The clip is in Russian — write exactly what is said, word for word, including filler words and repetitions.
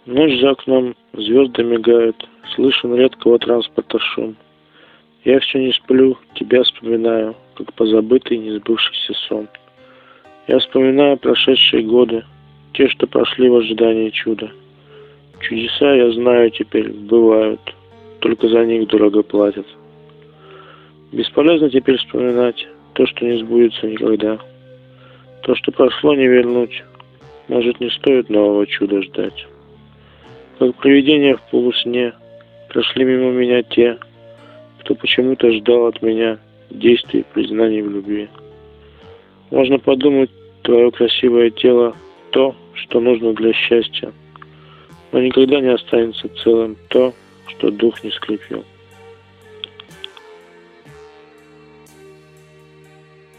Ночь за окном, звезды мигают, слышен редкого транспорта шум. Я все не сплю, тебя вспоминаю, как позабытый несбывшийся сон. Я вспоминаю прошедшие годы, те, что прошли в ожидании чуда. Чудеса, я знаю, теперь бывают, только за них дорого платят. Бесполезно теперь вспоминать то, что не сбудется никогда. То, что прошло, не вернуть. Может, не стоит нового чуда ждать. Как привидения в полусне прошли мимо меня те, кто почему-то ждал от меня действий и признаний в любви. Можно подумать, твое красивое тело — то, что нужно для счастья, но никогда не останется целым то, что дух не скрепил.